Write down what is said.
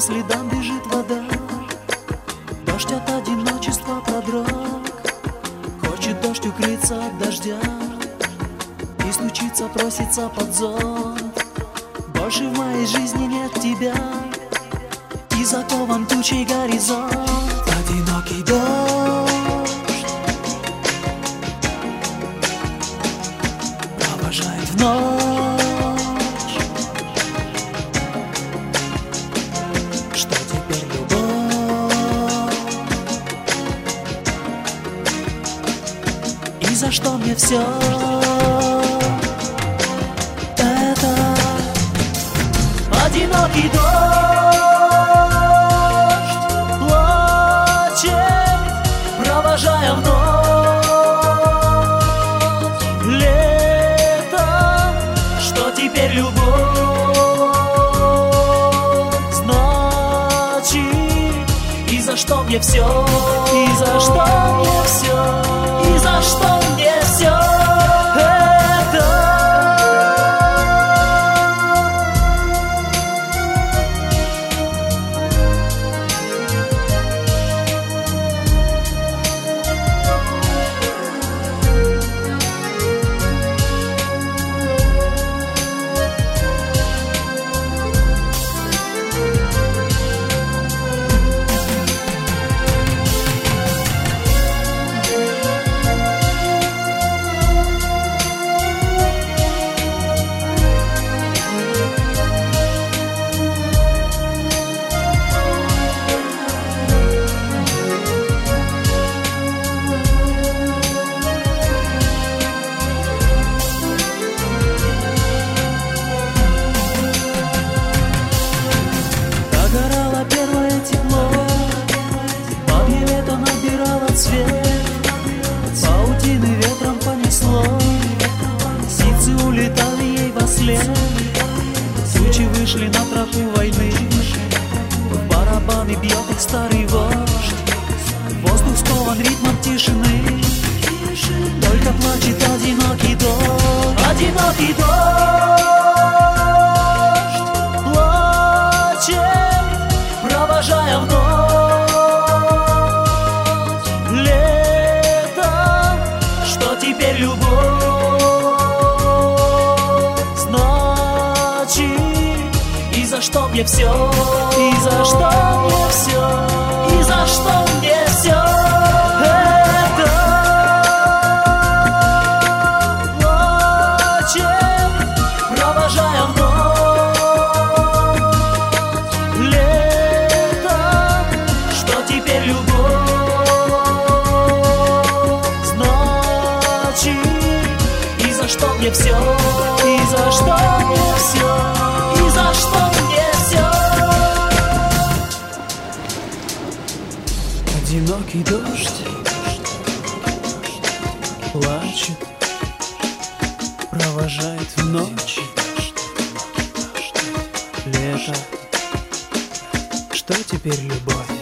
следам бежит вода. Дождь от одиночества продрог. Хочет дождь укрыться от дождя и стучится, просится под зонт. Больше в моей жизни нет тебя, и закован тучей горизонт. Одинокий дождь провожает в ночь. Что теперь любовь? И за что мне все это? Одинокий дождь плачет, провожая в ночь лето. Что теперь любовь значит? И за что мне все? И за что мне все? И за что мне все это? Паутины ветром понесло, птицы улетали ей во след. Тучи вышли на тропу войны, в барабаны бьет их старый вождь. Воздух скован ритмом тишины, только плачет одинокий дождь. Одинокий дождь плачет, провожая в ночь теперь любовь значит? И за что мне все? И за что мне все? И за что мне все это? Плачет, провожая в ночь лето. Что теперь любовь? И за что мне все? И за что мне все? И за что мне все? Одинокий дождь плачет, провожает в ночь лето. Что теперь любовь?